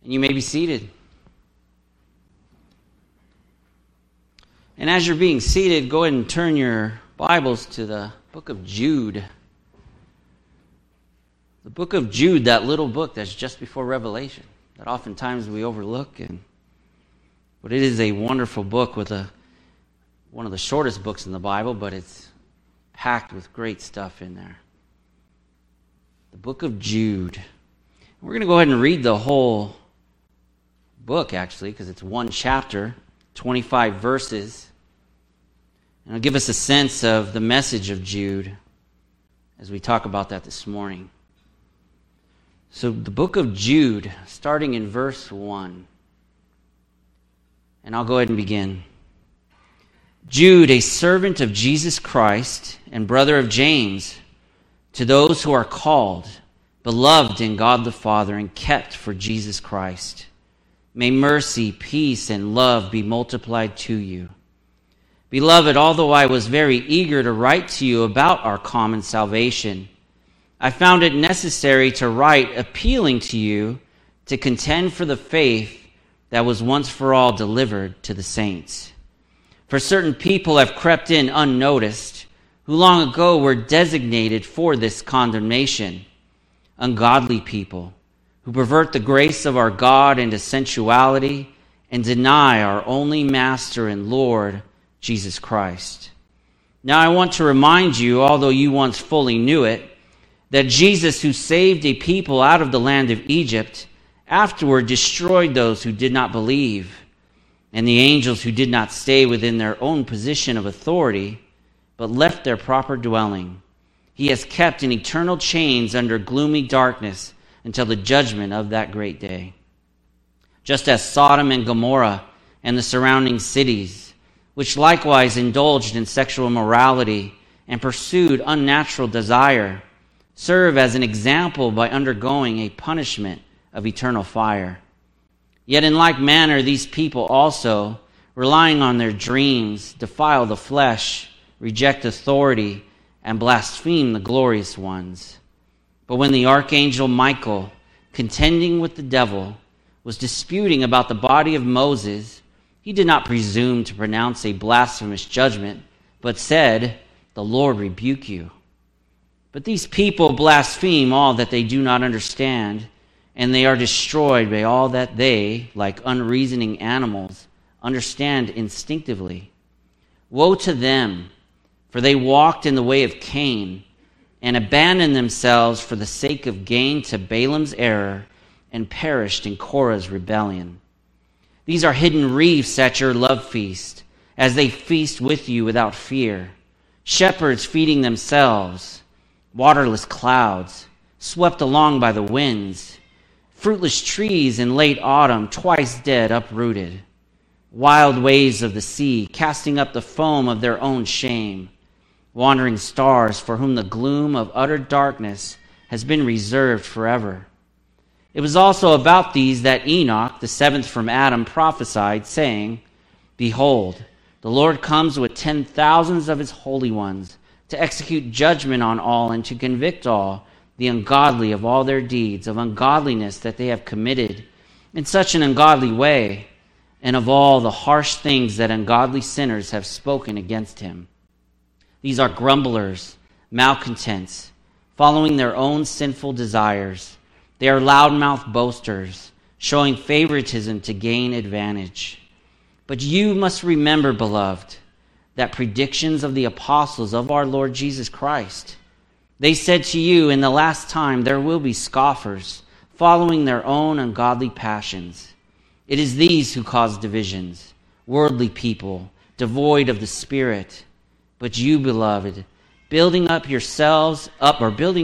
And you may be seated. And as you're being seated, go ahead and turn your Bibles to the book of Jude. The book of Jude, that little book that's just before Revelation, that oftentimes we overlook. But it is a wonderful book with one of the shortest books in the Bible, but it's packed with great stuff in there. The book of Jude. We're going to go ahead and read the whole book, actually, because it's one chapter, 25 verses. And it'll give us a sense of the message of Jude as we talk about that this morning. So the book of Jude, starting in verse 1. And I'll go ahead and begin. Jude, a servant of Jesus Christ and brother of James, to those who are called, beloved in God the Father, and kept for Jesus Christ. May mercy, peace, and love be multiplied to you. Beloved, although I was very eager to write to you about our common salvation, I found it necessary to write appealing to you to contend for the faith that was once for all delivered to the saints. For certain people have crept in unnoticed, who long ago were designated for this condemnation, ungodly people, who pervert the grace of our God into sensuality and deny our only Master and Lord, Jesus Christ. Now I want to remind you, although you once fully knew it, that Jesus, who saved a people out of the land of Egypt, afterward destroyed those who did not believe, and the angels who did not stay within their own position of authority, but left their proper dwelling. He has kept in eternal chains under gloomy darkness until the judgment of that great day. Just as Sodom and Gomorrah and the surrounding cities, which likewise indulged in sexual immorality and pursued unnatural desire, serve as an example by undergoing a punishment of eternal fire. Yet in like manner these people also, relying on their dreams, defile the flesh, reject authority, and blaspheme the glorious ones. But when the archangel Michael, contending with the devil, was disputing about the body of Moses, he did not presume to pronounce a blasphemous judgment, but said, "The Lord rebuke you." But these people blaspheme all that they do not understand, and they are destroyed by all that they, like unreasoning animals, understand instinctively. Woe to them, for they walked in the way of Cain, and abandoned themselves for the sake of gain to Balaam's error, and perished in Korah's rebellion. These are hidden reefs at your love feast, as they feast with you without fear. Shepherds feeding themselves, waterless clouds, swept along by the winds, fruitless trees in late autumn, twice dead, uprooted, wild waves of the sea, casting up the foam of their own shame, wandering stars for whom the gloom of utter darkness has been reserved forever. It was also about these that Enoch, the seventh from Adam, prophesied, saying, "Behold, the Lord comes with 10,000s of his holy ones, to execute judgment on all and to convict all the ungodly of all their deeds of ungodliness that they have committed in such an ungodly way, and of all the harsh things that ungodly sinners have spoken against him. These are grumblers, malcontents, following their own sinful desires. They are loudmouth boasters, showing favoritism to gain advantage. But you must remember, beloved, that predictions of the apostles of our Lord Jesus Christ, they said to you, in the last time there will be scoffers, following their own ungodly passions. It is these who cause divisions, worldly people, devoid of the Spirit. But you, beloved, building yourselves up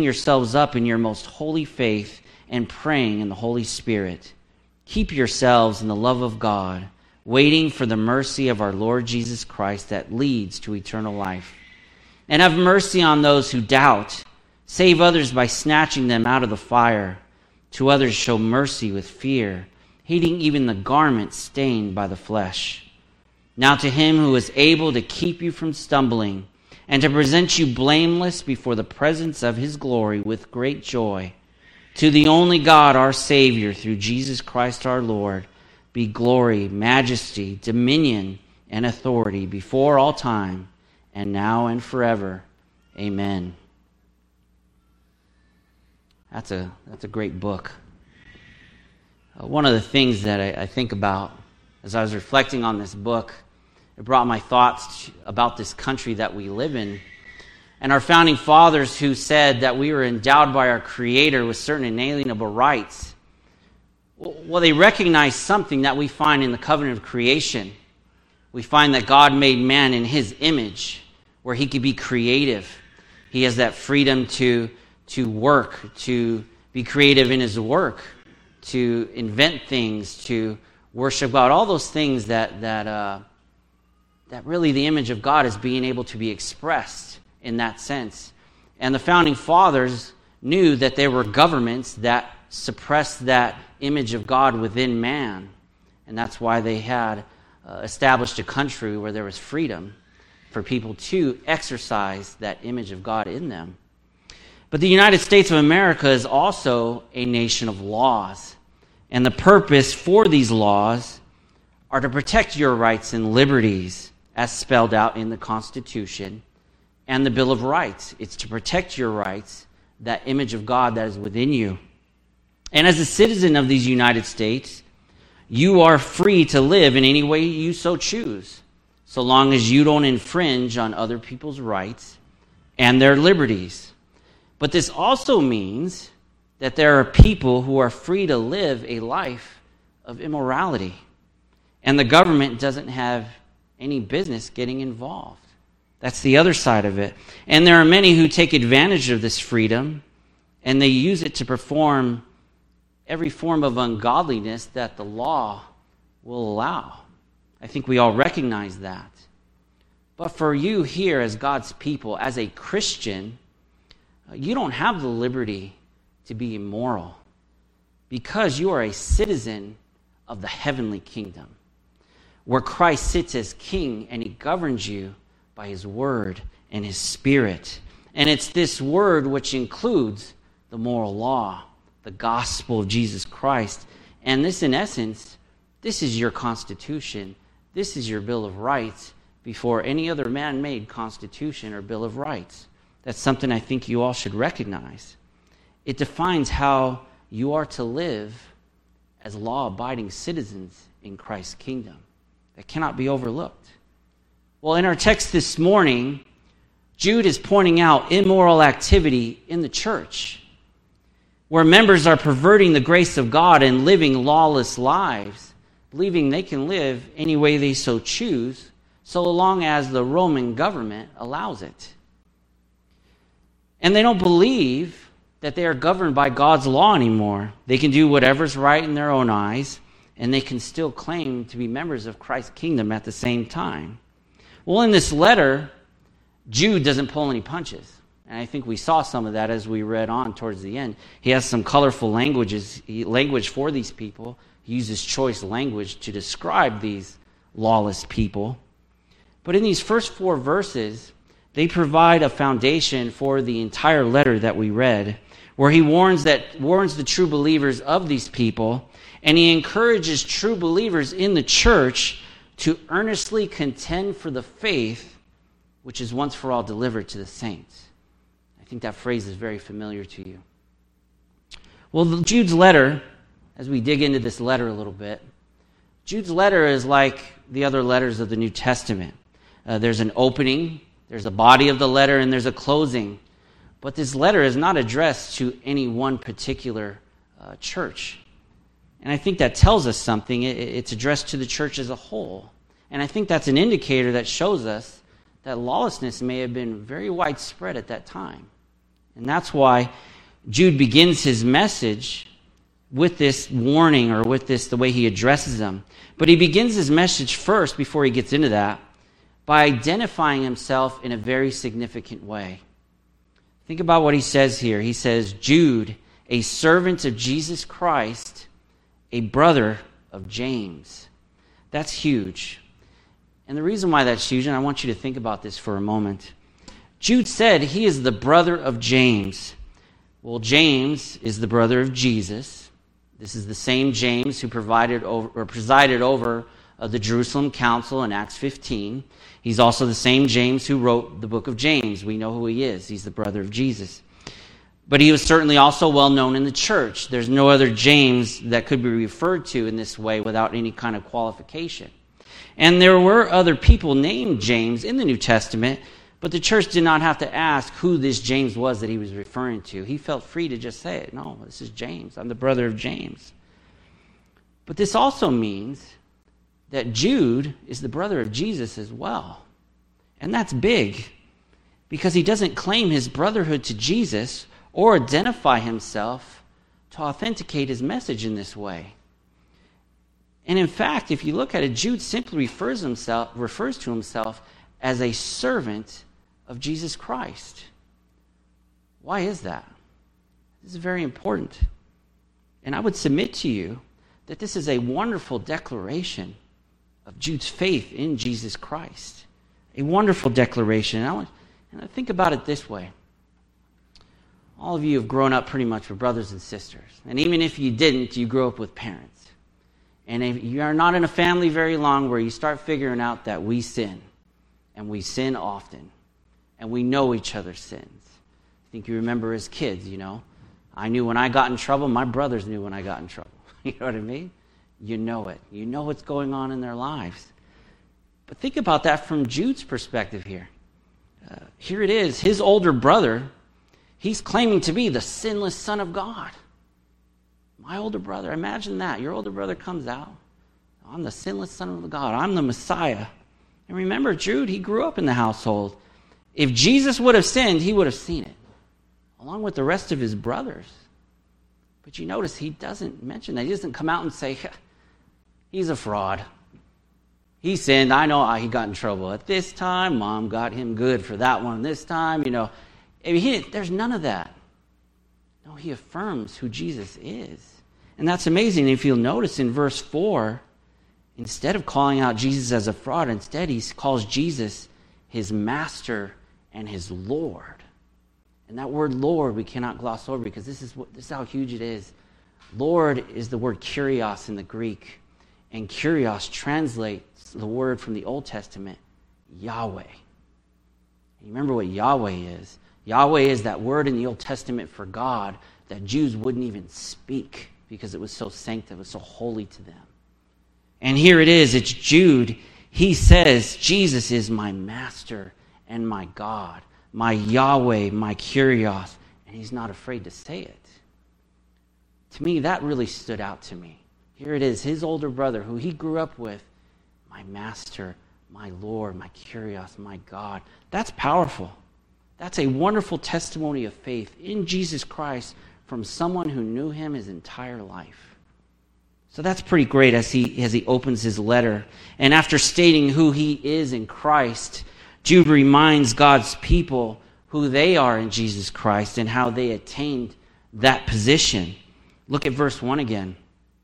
in your most holy faith and praying in the Holy Spirit, keep yourselves in the love of God, waiting for the mercy of our Lord Jesus Christ that leads to eternal life. And have mercy on those who doubt. Save others by snatching them out of the fire. To others show mercy with fear, hating even the garment stained by the flesh. Now to him who is able to keep you from stumbling and to present you blameless before the presence of his glory with great joy, To the only God, our Savior, through Jesus Christ our Lord, be glory, majesty, dominion, and authority before all time, and now and forever. Amen. That's a great book. One of the things that I think about as I was reflecting on this book, it brought my thoughts about this country that we live in, and our founding fathers who said that we were endowed by our Creator with certain inalienable rights. Well, they recognized something that we find in the covenant of creation. We find that God made man in His image, where he could be creative. He has that freedom to work, to be creative in his work, to invent things, to worship God. All those things that really the image of God is being able to be expressed in that sense. And the founding fathers knew that there were governments that suppressed that image of God within man. And that's why they had established a country where there was freedom for people to exercise that image of God in them. But the United States of America is also a nation of laws. And the purpose for these laws are to protect your rights and liberties as spelled out in the Constitution and the Bill of Rights. It's to protect your rights, that image of God that is within you. And as a citizen of these United States, you are free to live in any way you so choose, so long as you don't infringe on other people's rights and their liberties. But this also means that there are people who are free to live a life of immorality, and the government doesn't have any business getting involved. That's the other side of it. And there are many who take advantage of this freedom, and they use it to perform every form of ungodliness that the law will allow. I think we all recognize that. But for you here as God's people, as a Christian, you don't have the liberty to be immoral because you are a citizen of the heavenly kingdom, where Christ sits as king and he governs you by his word and his spirit. And it's this word which includes the moral law, the gospel of Jesus Christ. And this, in essence, this is your constitution. This is your Bill of Rights before any other man-made constitution or Bill of Rights. That's something I think you all should recognize. It defines how you are to live as law-abiding citizens in Christ's kingdom. That cannot be overlooked. Well, in our text this morning, Jude is pointing out immoral activity in the church, where members are perverting the grace of God and living lawless lives, believing they can live any way they so choose, so long as the Roman government allows it. And they don't believe that they are governed by God's law anymore. They can do whatever's right in their own eyes, and they can still claim to be members of Christ's kingdom at the same time. Well, in this letter, Jude doesn't pull any punches. And I think we saw some of that as we read on towards the end. He has some colorful language for these people. He uses choice language to describe these lawless people. But in these first 4 verses, they provide a foundation for the entire letter that we read, where he warns the true believers of these people, and he encourages true believers in the church to earnestly contend for the faith which is once for all delivered to the saints. I think that phrase is very familiar to you. Well, Jude's letter, as we dig into this letter a little bit, Jude's letter is like the other letters of the New Testament. There's an opening, there's a body of the letter, and there's a closing. But this letter is not addressed to any one particular church. And I think that tells us something. It's addressed to the church as a whole. And I think that's an indicator that shows us that lawlessness may have been very widespread at that time. And that's why Jude begins his message with this warning, or with this, the way he addresses them. But he begins his message first, before he gets into that, by identifying himself in a very significant way. Think about what he says here. He says, Jude, a servant of Jesus Christ, a brother of James. That's huge. And the reason why that's huge, and I want you to think about this for a moment. Jude said he is the brother of James. Well, James is the brother of Jesus. This is the same James who presided over the Jerusalem Council in Acts 15. He's also the same James who wrote the book of James. We know who he is. He's the brother of Jesus. But he was certainly also well known in the church. There's no other James that could be referred to in this way without any kind of qualification. And there were other people named James in the New Testament, but the church did not have to ask who this James was that he was referring to. He felt free to just say it. No, this is James. I'm the brother of James. But this also means that Jude is the brother of Jesus as well. And that's big, because he doesn't claim his brotherhood to Jesus or identify himself to authenticate his message in this way. And in fact, if you look at it, Jude simply refers to himself as a servant of Jesus Christ. Why is that? This is very important. And I would submit to you that this is a wonderful declaration of Jude's faith in Jesus Christ. A wonderful declaration. And I think about it this way. All of you have grown up pretty much with brothers and sisters. And even if you didn't, you grew up with parents. And if you are not in a family very long where you start figuring out that we sin. And we sin often. And we know each other's sins. I think you remember as kids, I knew when I got in trouble, my brothers knew when I got in trouble. You know what I mean? You know it. You know what's going on in their lives. But think about that from Jude's perspective here. Here it is, his older brother, he's claiming to be the sinless Son of God. My older brother, imagine that. Your older brother comes out. I'm the sinless Son of God. I'm the Messiah. And remember, Jude, he grew up in the household. If Jesus would have sinned, he would have seen it, along with the rest of his brothers. But you notice he doesn't mention that. He doesn't come out and say, he's a fraud. He sinned. I know he got in trouble at this time. Mom got him good for that one this time. There's none of that. No, he affirms who Jesus is. And that's amazing. If you'll notice in verse 4, instead of calling out Jesus as a fraud, instead he calls Jesus his master and his Lord. And that word Lord we cannot gloss over, because this is how huge it is. Lord is the word kurios in the Greek. And kurios translates the word from the Old Testament, Yahweh. You remember what Yahweh is? Yahweh is that word in the Old Testament for God that Jews wouldn't even speak because it was so sanctified, it was so holy to them. And here it is, it's Jude. He says, Jesus is my master and my God, my Yahweh, my kurios, and he's not afraid to say it. To me, that really stood out to me. Here it is, his older brother, who he grew up with, my master, my Lord, my kurios, my God. That's powerful. That's a wonderful testimony of faith in Jesus Christ from someone who knew him his entire life. So that's pretty great as he opens his letter. And after stating who he is in Christ, Jude reminds God's people who they are in Jesus Christ and how they attained that position. Look at verse 1 again.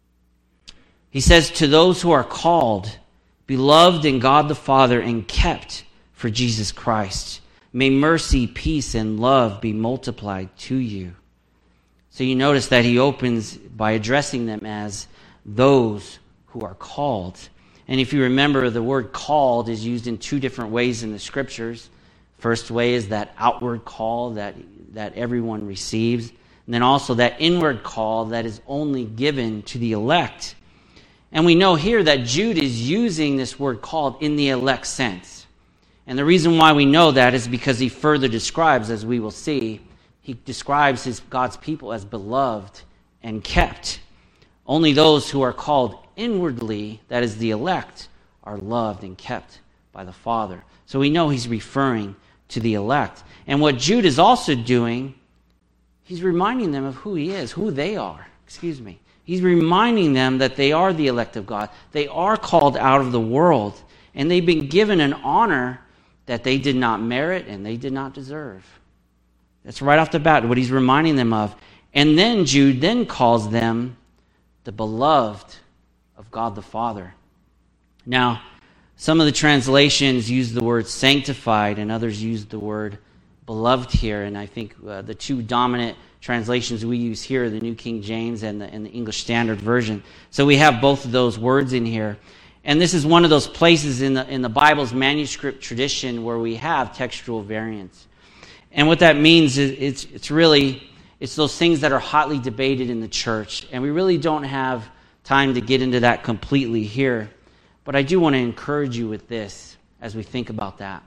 He says, to those who are called, beloved in God the Father, and kept for Jesus Christ, may mercy, peace, and love be multiplied to you. So you notice that he opens by addressing them as those who are called. And if you remember, the word called is used in two different ways in the scriptures. First way is that outward call that everyone receives. And then also that inward call that is only given to the elect. And we know here that Jude is using this word called in the elect sense. And the reason why we know that is because he further describes, as we will see, he describes God's people as beloved and kept. Only those who are called inwardly, that is the elect, are loved and kept by the Father. So we know he's referring to the elect. And what Jude is also doing, he's reminding them of who he is, who they are. He's reminding them that they are the elect of God. They are called out of the world. And they've been given an honor that they did not merit and they did not deserve. That's right off the bat what he's reminding them of. And then Jude then calls them the beloved of God the Father. Now, some of the translations use the word sanctified and others use the word beloved here. And I think the two dominant translations we use here, the New King James and the English Standard Version. So we have both of those words in here. And this is one of those places in the Bible's manuscript tradition where we have textual variants. And what that means is it's those things that are hotly debated in the church. And we really don't have time to get into that completely here. But I do want to encourage you with this as we think about that.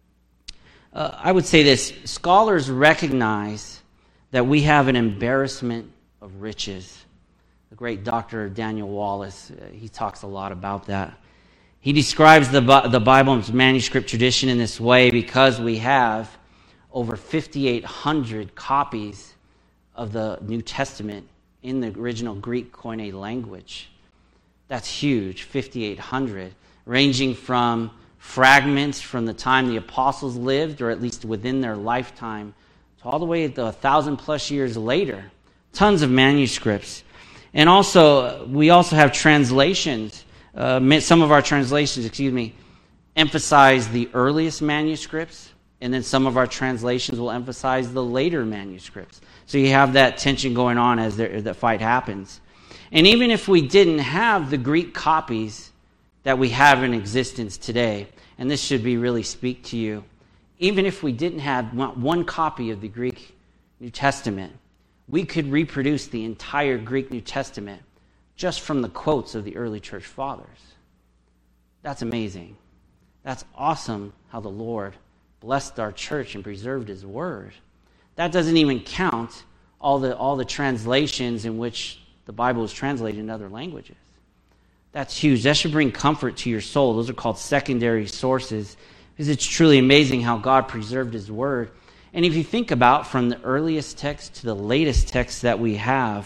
I would say this: scholars recognize that we have an embarrassment of riches. The great Dr. Daniel Wallace, he talks a lot about that. He describes the Bible's manuscript tradition in this way because we have over 5,800 copies of the New Testament in the original Greek Koine language. That's huge, 5,800, ranging from fragments from the time the apostles lived, or at least within their lifetime, to all the way to 1,000 plus years later. Tons of manuscripts. And also, we also have translations. Some of our translations, emphasize the earliest manuscripts, and then some of our translations will emphasize the later manuscripts. So you have that tension going on as the fight happens. And even if we didn't have the Greek copies that we have in existence today, and this should really speak to you, even if we didn't have one copy of the Greek New Testament, we could reproduce the entire Greek New Testament just from the quotes of the early church fathers. That's amazing. That's awesome how the Lord blessed our church and preserved His Word. That doesn't even count all the translations in which the Bible is translated in other languages. That's huge. That should bring comfort to your soul. Those are called secondary sources, because it's truly amazing how God preserved His Word. And if you think about from the earliest text to the latest text that we have,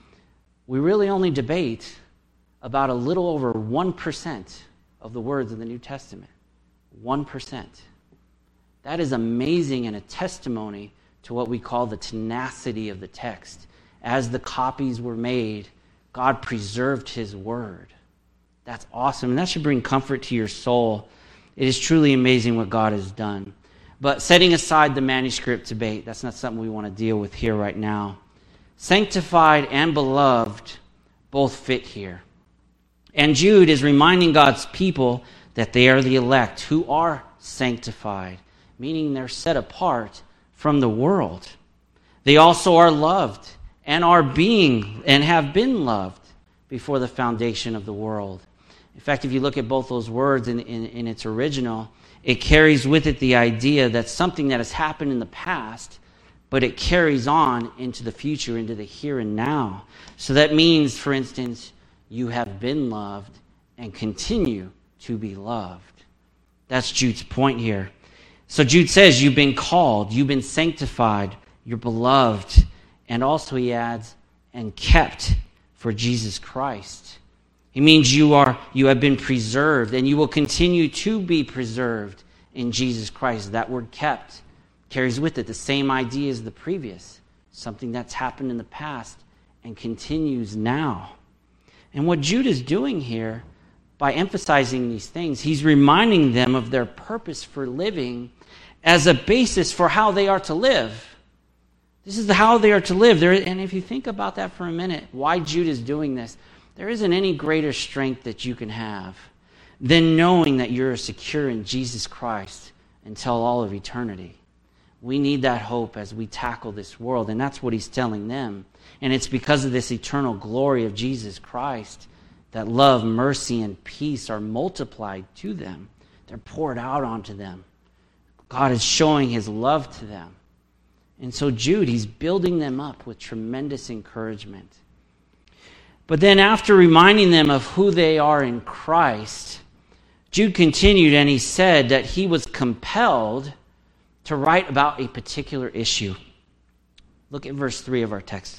we really only debate about a little over 1% of the words of the New Testament. 1%. That is amazing and a testimony to what we call the tenacity of the text. As the copies were made, God preserved His Word. That's awesome, and that should bring comfort to your soul. It is truly amazing what God has done. But setting aside the manuscript debate, that's not something we want to deal with here right now. Sanctified and beloved both fit here. And Jude is reminding God's people that they are the elect who are sanctified, meaning they're set apart from the world. They also are loved and are being and have been loved before the foundation of the world. In fact, if you look at both those words in its original, it carries with it the idea that something that has happened in the past, but it carries on into the future, into the here and now. So that means, for instance, you have been loved and continue to be loved. That's Jude's point here. So Jude says you've been called, you've been sanctified, you're beloved, and also he adds, and kept for Jesus Christ. It means you have been preserved, and you will continue to be preserved in Jesus Christ. That word kept carries with it the same idea as the previous, something that's happened in the past and continues now. And what Jude is doing here, by emphasizing these things, he's reminding them of their purpose for living as a basis for how they are to live. This is how they are to live. And if you think about that for a minute, why Jude is doing this, there isn't any greater strength that you can have than knowing that you're secure in Jesus Christ until all of eternity. We need that hope as we tackle this world, and that's what he's telling them. And it's because of this eternal glory of Jesus Christ that love, mercy, and peace are multiplied to them. They're poured out onto them. God is showing His love to them. And so Jude, he's building them up with tremendous encouragement. But then after reminding them of who they are in Christ, Jude continued and he said that he was compelled to write about a particular issue. Look at verse 3 of our text.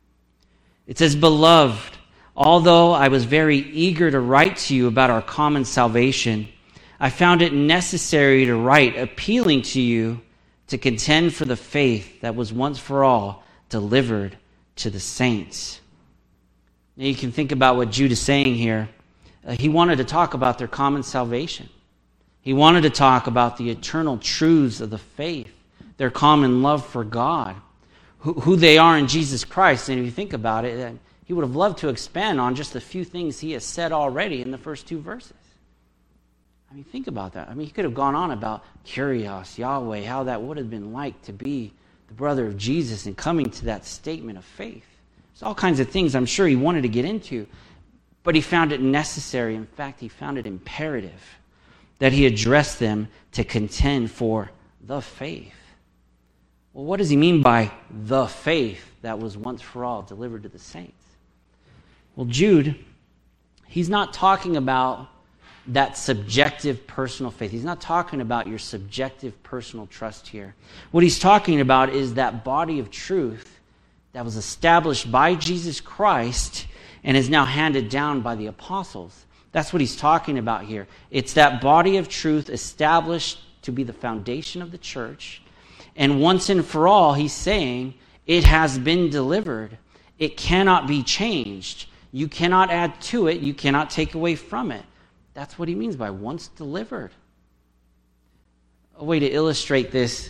It says, "Beloved, although I was very eager to write to you about our common salvation, I found it necessary to write appealing to you to contend for the faith that was once for all delivered to the saints." Now you can think about what Jude is saying here. He wanted to talk about their common salvation. He wanted to talk about the eternal truths of the faith, their common love for God, who they are in Jesus Christ. And if you think about it, he would have loved to expand on just a few things he has said already in the first 2 verses. I mean, think about that. I mean, he could have gone on about Kyrios, Yahweh, how that would have been like to be the brother of Jesus and coming to that statement of faith. There's all kinds of things I'm sure he wanted to get into, but he found it necessary. In fact, he found it imperative that he address them to contend for the faith. Well, what does he mean by the faith that was once for all delivered to the saints? Well, Jude, he's not talking about that subjective personal faith. He's not talking about your subjective personal trust here. What he's talking about is that body of truth that was established by Jesus Christ and is now handed down by the apostles. That's what he's talking about here. It's that body of truth established to be the foundation of the church. And once and for all, he's saying it has been delivered. It cannot be changed. You cannot add to it. You cannot take away from it. That's what he means by once delivered. A way to illustrate this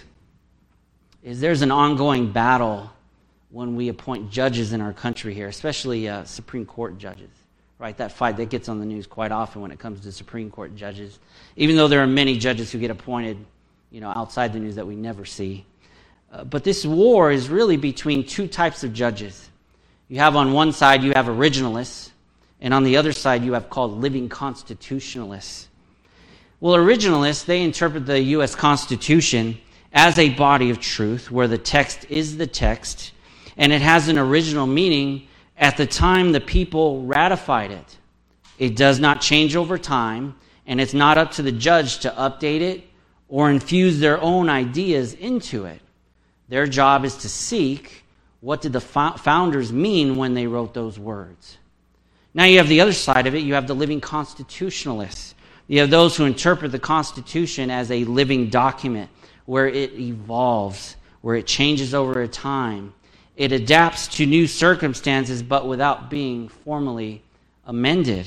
is there's an ongoing battle when we appoint judges in our country here, especially Supreme Court judges. Right, that fight that gets on the news quite often when it comes to Supreme Court judges. Even though there are many judges who get appointed, outside the news that we never see. But this war is really between 2 types of judges. You have on one side, you have originalists, and on the other side, you have called living constitutionalists. Well, originalists, they interpret the U.S. Constitution as a body of truth where the text is the text, and it has an original meaning at the time the people ratified it. It does not change over time, and it's not up to the judge to update it or infuse their own ideas into it. Their job is to seek what did the founders mean when they wrote those words. Now you have the other side of it. You have the living constitutionalists. You have those who interpret the Constitution as a living document where it evolves, where it changes over a time. It adapts to new circumstances, but without being formally amended.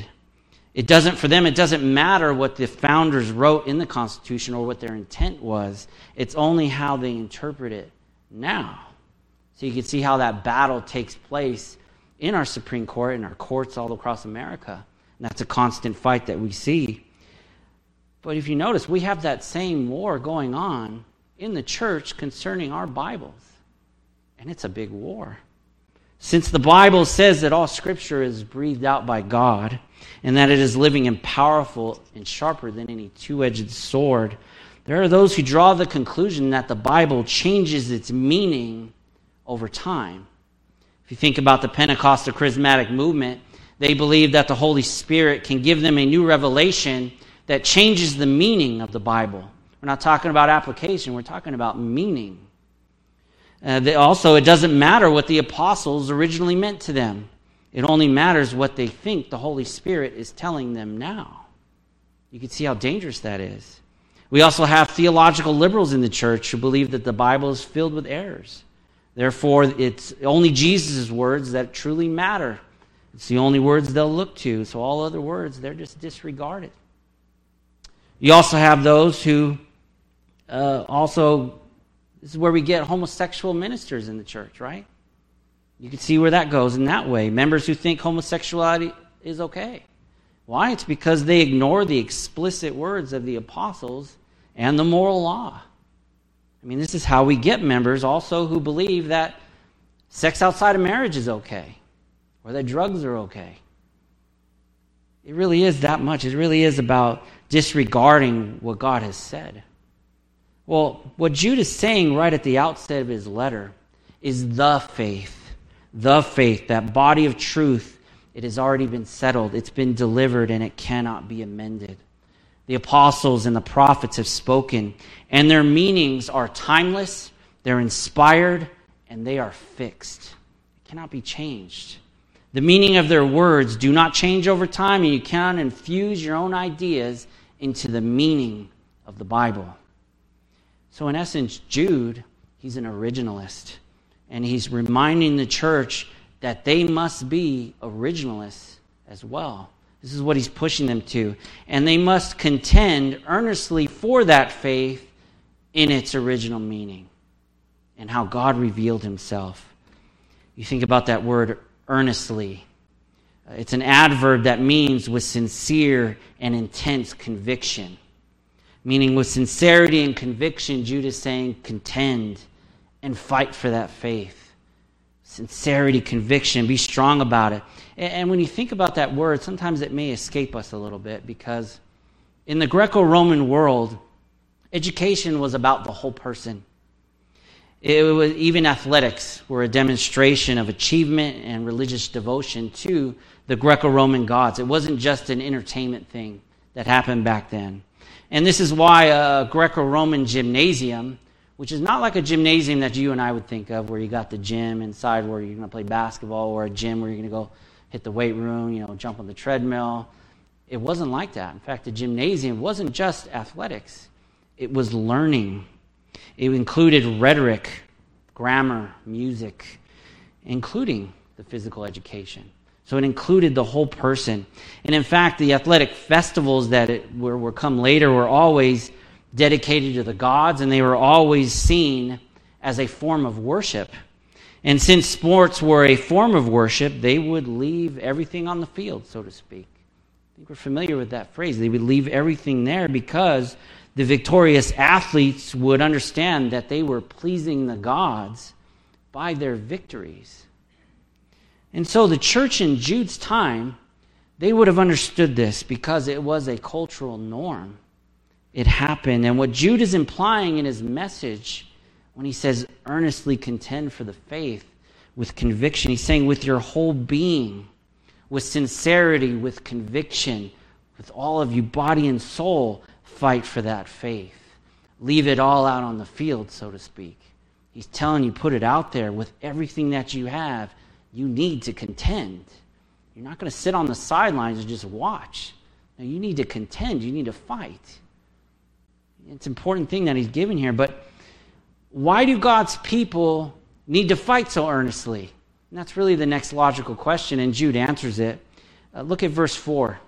For them, it doesn't matter what the founders wrote in the Constitution or what their intent was. It's only how they interpret it now. So you can see how that battle takes place in our Supreme Court, in our courts all across America. And that's a constant fight that we see. But if you notice, we have that same war going on in the church concerning our Bibles. And it's a big war. Since the Bible says that all Scripture is breathed out by God and that it is living and powerful and sharper than any two-edged sword, there are those who draw the conclusion that the Bible changes its meaning over time. If you think about the Pentecostal charismatic movement, they believe that the Holy Spirit can give them a new revelation that changes the meaning of the Bible. We're not talking about application, we're talking about meaning. It doesn't matter what the apostles originally meant to them. It only matters what they think the Holy Spirit is telling them now. You can see how dangerous that is. We also have theological liberals in the church who believe that the Bible is filled with errors. Therefore, it's only Jesus' words that truly matter. It's the only words they'll look to. So all other words, they're just disregarded. You also have those who this is where we get homosexual ministers in the church, right? You can see where that goes in that way. Members who think homosexuality is okay. Why? It's because they ignore the explicit words of the apostles and the moral law. I mean, this is how we get members also who believe that sex outside of marriage is okay or that drugs are okay. It really is that much. It really is about disregarding what God has said. Well, what Jude is saying right at the outset of his letter is the faith, that body of truth. It has already been settled. It's been delivered, and it cannot be amended. The apostles and the prophets have spoken, and their meanings are timeless, they're inspired, and they are fixed. It cannot be changed. The meaning of their words do not change over time, and you cannot infuse your own ideas into the meaning of the Bible. So in essence, Jude, he's an originalist, and he's reminding the church that they must be originalists as well. This is what he's pushing them to. And they must contend earnestly for that faith in its original meaning. and how God revealed himself. You think about that word earnestly. It's an adverb that means with sincere and intense conviction. Meaning with sincerity and conviction, Jude is saying contend and fight for that faith. Sincerity, conviction, be strong about it. And when you think about that word, sometimes it may escape us a little bit, because in the Greco-Roman world, education was about the whole person. It was, even athletics were a demonstration of achievement and religious devotion to the Greco-Roman gods. It wasn't just an entertainment thing that happened back then. And this is why a Greco-Roman gymnasium, which is not like a gymnasium that you and I would think of, where you got the gym inside where you're going to play basketball, or a gym where you're going to go hit the weight room, jump on the treadmill. It wasn't like that. In fact, the gymnasium wasn't just athletics. It was learning. It included rhetoric, grammar, music, including the physical education. So it included the whole person. And in fact, the athletic festivals that were come later were always dedicated to the gods, and they were always seen as a form of worship. And since sports were a form of worship, they would leave everything on the field, so to speak. I think we're familiar with that phrase. They would leave everything there because the victorious athletes would understand that they were pleasing the gods by their victories. And so the church in Jude's time, they would have understood this because it was a cultural norm. It happened. And what Jude is implying in his message when he says, earnestly contend for the faith with conviction, he's saying with your whole being, with sincerity, with conviction, with all of you, body and soul, fight for that faith. Leave it all out on the field, so to speak. He's telling you, put it out there with everything that you have. You need to contend. You're not going to sit on the sidelines and just watch. No, you need to contend. You need to fight. It's an important thing that he's given here. But why do God's people need to fight so earnestly? And that's really the next logical question, and Jude answers it. Look at verse 4.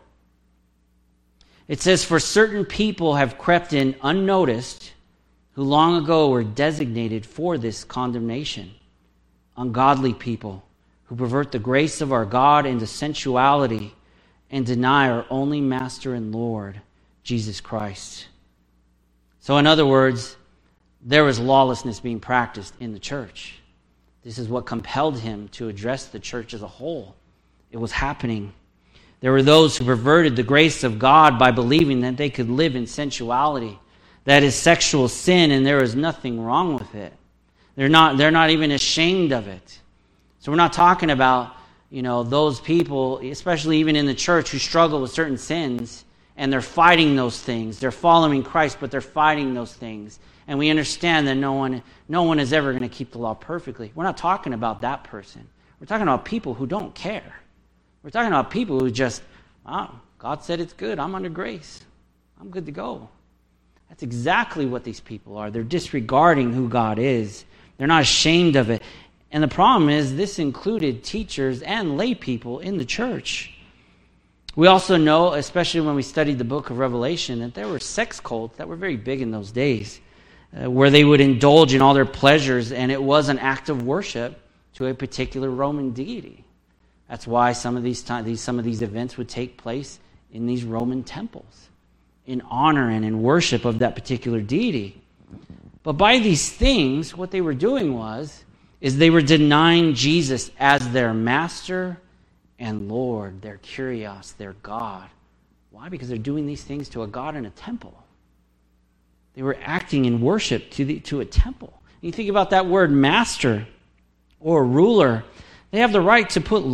It says, for certain people have crept in unnoticed, who long ago were designated for this condemnation. Ungodly people who pervert the grace of our God into sensuality and deny our only Master and Lord, Jesus Christ. So in other words, there was lawlessness being practiced in the church. This is what compelled him to address the church as a whole. It was happening. There were those who perverted the grace of God by believing that they could live in sensuality. That is sexual sin, and there is nothing wrong with it. They're not even ashamed of it. So we're not talking about, those people, especially even in the church, who struggle with certain sins, and they're fighting those things. They're following Christ, but they're fighting those things. And we understand that no one is ever going to keep the law perfectly. We're not talking about that person. We're talking about people who don't care. We're talking about people who just, God said it's good. I'm under grace. I'm good to go. That's exactly what these people are. They're disregarding who God is. They're not ashamed of it. And the problem is this included teachers and lay people in the church. We also know, especially when we studied the book of Revelation, that there were sex cults that were very big in those days, where they would indulge in all their pleasures, and it was an act of worship to a particular Roman deity. That's why some of these events would take place in these Roman temples, in honor and in worship of that particular deity. But by these things, what they were doing is they were denying Jesus as their master and Lord, their Kyrios, their God. Why? Because they're doing these things to a God in a temple. They were acting in worship to a temple. And you think about that word master or ruler. They have the right to put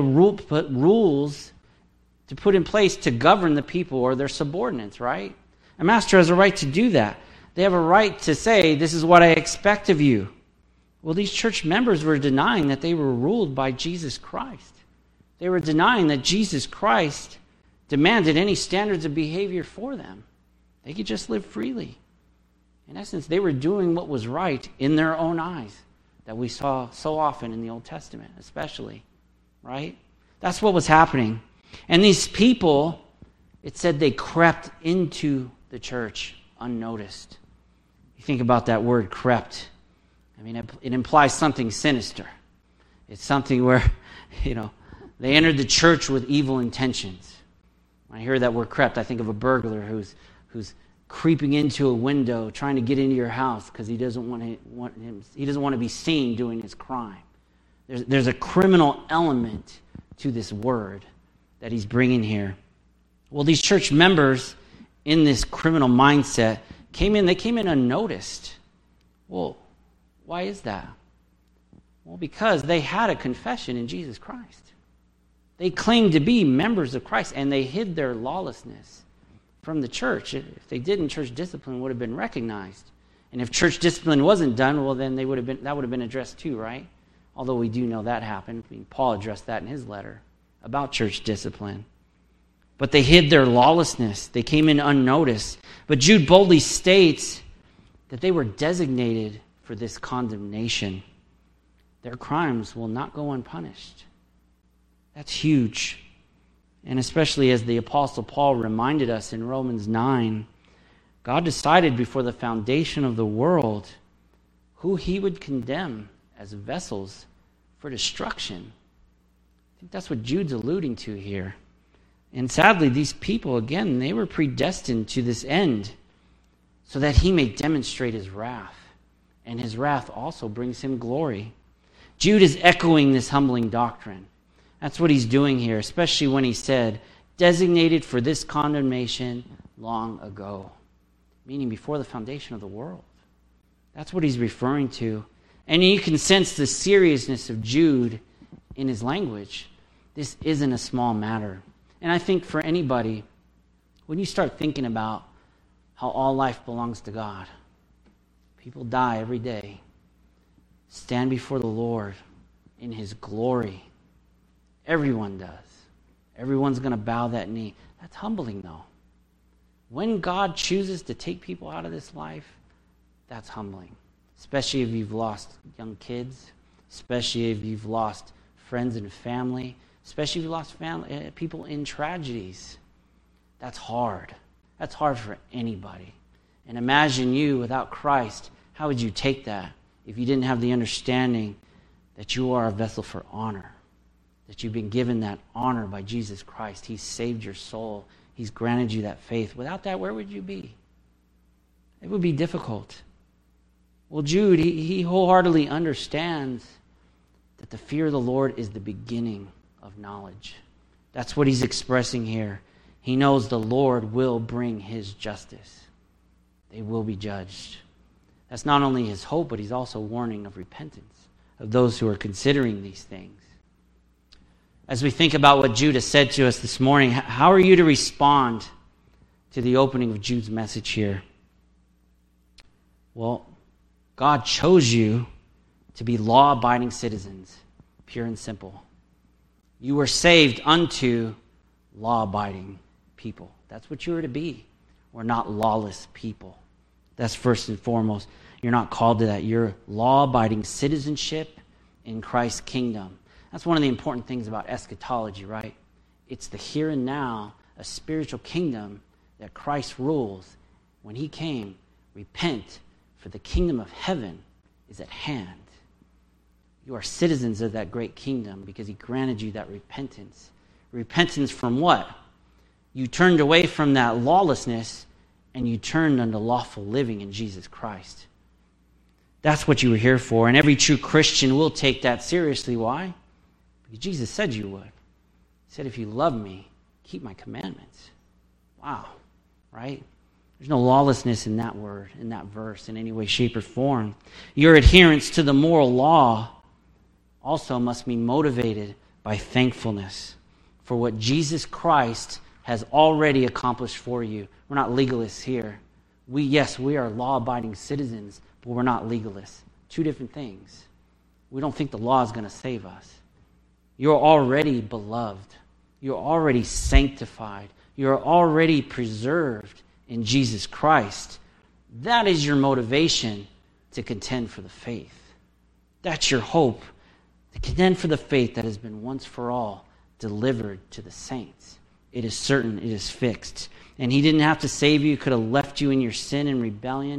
rules to put in place to govern the people or their subordinates, right? A master has a right to do that. They have a right to say, this is what I expect of you. Well, these church members were denying that they were ruled by Jesus Christ. They were denying that Jesus Christ demanded any standards of behavior for them. They could just live freely. In essence, they were doing what was right in their own eyes, that we saw so often in the Old Testament, especially, right? That's what was happening. And these people, it said they crept into the church unnoticed. You think about that word, crept. I mean, it implies something sinister. It's something where, they entered the church with evil intentions. When I hear that word crept, I think of a burglar who's creeping into a window, trying to get into your house because he doesn't want to be seen doing his crime. There's a criminal element to this word that he's bringing here. Well, these church members in this criminal mindset came in unnoticed. Well, why is that? Well, because they had a confession in Jesus Christ. They claimed to be members of Christ, and they hid their lawlessness from the church. If they didn't, church discipline would have been recognized. And if church discipline wasn't done, well, then that would have been addressed too, right? Although we do know that happened. I mean, Paul addressed that in his letter about church discipline. But they hid their lawlessness. They came in unnoticed. But Jude boldly states that they were designated for this condemnation. Their crimes will not go unpunished. That's huge. And especially as the Apostle Paul reminded us in Romans 9, God decided before the foundation of the world who he would condemn as vessels for destruction. I think that's what Jude's alluding to here. And sadly, these people, again, they were predestined to this end so that he may demonstrate his wrath. And his wrath also brings him glory. Jude is echoing this humbling doctrine. That's what he's doing here, especially when he said, designated for this condemnation long ago, meaning before the foundation of the world. That's what he's referring to. And you can sense the seriousness of Jude in his language. This isn't a small matter. And I think for anybody, when you start thinking about how all life belongs to God, people die every day, stand before the Lord in his glory. Everyone does. Everyone's going to bow that knee. That's humbling, though. When God chooses to take people out of this life, that's humbling. Especially if you've lost young kids, especially if you've lost friends and family, especially if you've lost people in tragedies. That's hard. That's hard for anybody. And imagine you without Christ. How would you take that if you didn't have the understanding that you are a vessel for honor? That you've been given that honor by Jesus Christ. He's saved your soul. He's granted you that faith. Without that, where would you be? It would be difficult. Well, Jude, he wholeheartedly understands that the fear of the Lord is the beginning of knowledge. That's what he's expressing here. He knows the Lord will bring his justice. They will be judged. That's not only his hope, but he's also warning of repentance of those who are considering these things. As we think about what Jude has said to us this morning, how are you to respond to the opening of Jude's message here? Well, God chose you to be law-abiding citizens, pure and simple. You were saved unto law-abiding people. That's what you were to be. We're not lawless people. That's first and foremost. You're not called to that. You're law-abiding citizenship in Christ's kingdom. That's one of the important things about eschatology, right? It's the here and now, a spiritual kingdom that Christ rules. When he came, repent, for the kingdom of heaven is at hand. You are citizens of that great kingdom because he granted you that repentance. Repentance from what? You turned away from that lawlessness and you turned unto lawful living in Jesus Christ. That's what you were here for. And every true Christian will take that seriously. Why? Because Jesus said you would. He said, if you love me, keep my commandments. Wow, right? There's no lawlessness in that word, in that verse, in any way, shape, or form. Your adherence to the moral law also must be motivated by thankfulness for what Jesus Christ has already accomplished for you. We're not legalists here. We are law-abiding citizens, but we're not legalists. Two different things. We don't think the law is going to save us. You're already beloved. You're already sanctified. You're already preserved in Jesus Christ. That is your motivation to contend for the faith. That's your hope. To contend for the faith that has been once for all delivered to the saints. It is certain, it is fixed. And he didn't have to save you. He could have left you in your sin and rebellion.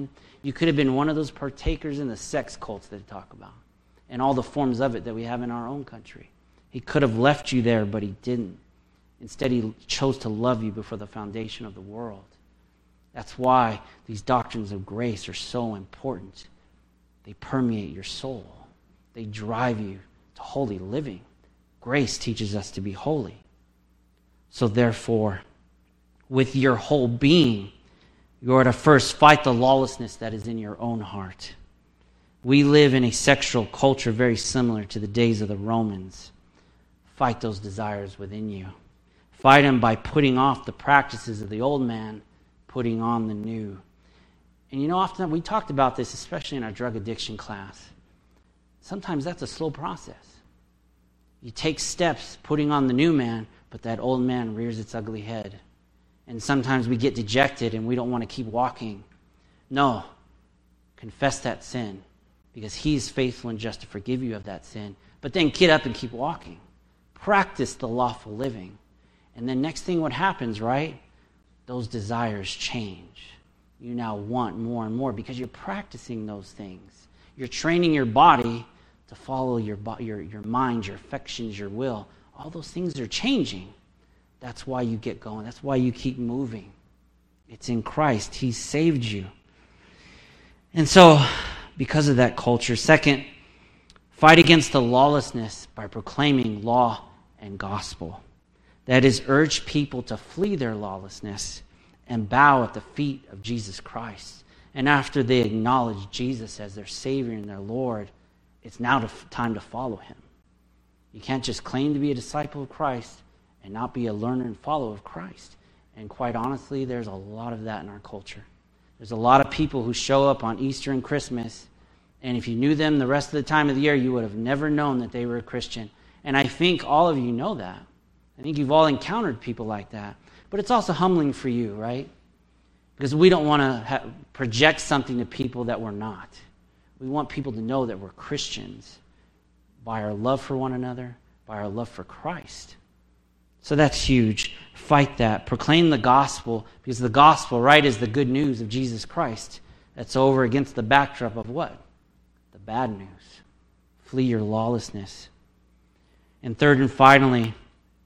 You could have been one of those partakers in the sex cults that they talk about and all the forms of it that we have in our own country. He could have left you there, but he didn't. Instead, he chose to love you before the foundation of the world. That's why these doctrines of grace are so important. They permeate your soul. They drive you to holy living. Grace teaches us to be holy. So therefore, with your whole being, you are to first fight the lawlessness that is in your own heart. We live in a sexual culture very similar to the days of the Romans. Fight those desires within you. Fight them by putting off the practices of the old man, putting on the new. And often we talked about this, especially in our drug addiction class. Sometimes that's a slow process. You take steps putting on the new man, but that old man rears its ugly head. And sometimes we get dejected and we don't want to keep walking. No, confess that sin, because he is faithful and just to forgive you of that sin. But then get up and keep walking. Practice the lawful living. And then next thing what happens, right? Those desires change. You now want more and more because you're practicing those things. You're training your body to follow your mind, your affections, your will. All those things are changing. That's why you get going. That's why you keep moving. It's in Christ. He saved you. And so, because of that culture, second, fight against the lawlessness by proclaiming law and gospel. That is, urge people to flee their lawlessness and bow at the feet of Jesus Christ. And after they acknowledge Jesus as their Savior and their Lord, it's now time to follow him. You can't just claim to be a disciple of Christ and not be a learner and follower of Christ. And quite honestly, there's a lot of that in our culture. There's a lot of people who show up on Easter and Christmas, and if you knew them the rest of the time of the year, you would have never known that they were a Christian. And I think all of you know that. I think you've all encountered people like that. But it's also humbling for you, right? Because we don't want to project something to people that we're not. We want people to know that we're Christians by our love for one another, by our love for Christ. So that's huge. Fight that. Proclaim the gospel, because the gospel, right, is the good news of Jesus Christ. That's over against the backdrop of what? The bad news. Flee your lawlessness. And third and finally,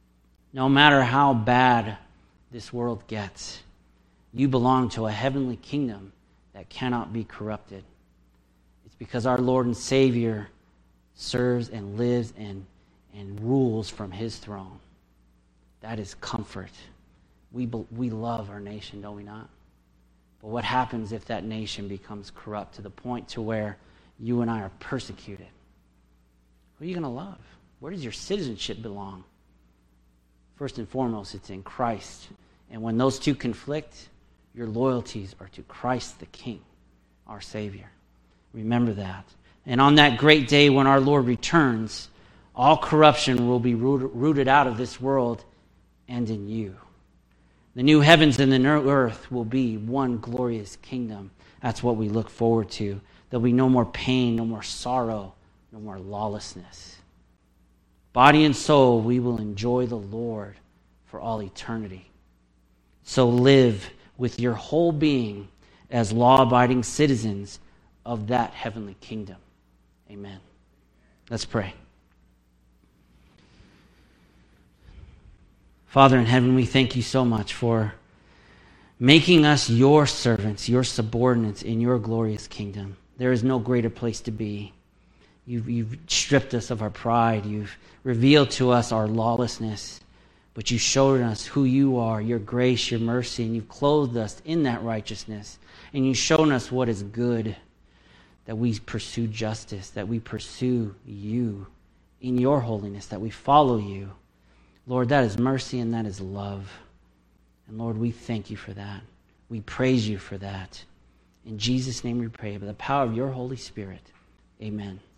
no matter how bad this world gets, you belong to a heavenly kingdom that cannot be corrupted. It's because our Lord and Savior serves and lives and rules from his throne. That is comfort. We love our nation, don't we not? But what happens if that nation becomes corrupt to the point to where you and I are persecuted? Who are you going to love? Where does your citizenship belong? First and foremost, it's in Christ. And when those two conflict, your loyalties are to Christ the King, our Savior. Remember that. And on that great day when our Lord returns, all corruption will be rooted out of this world and in you. The new heavens and the new earth will be one glorious kingdom. That's what we look forward to. There'll be no more pain, no more sorrow, no more lawlessness. Body and soul, we will enjoy the Lord for all eternity. So live with your whole being as law-abiding citizens of that heavenly kingdom. Amen. Let's pray. Father in heaven, we thank you so much for making us your servants, your subordinates in your glorious kingdom. There is no greater place to be. You've stripped us of our pride. You've revealed to us our lawlessness. But you showed us who you are, your grace, your mercy, and you've clothed us in that righteousness. And you've shown us what is good, that we pursue justice, that we pursue you in your holiness, that we follow you. Lord, that is mercy and that is love. And Lord, we thank you for that. We praise you for that. In Jesus' name we pray, by the power of your Holy Spirit. Amen.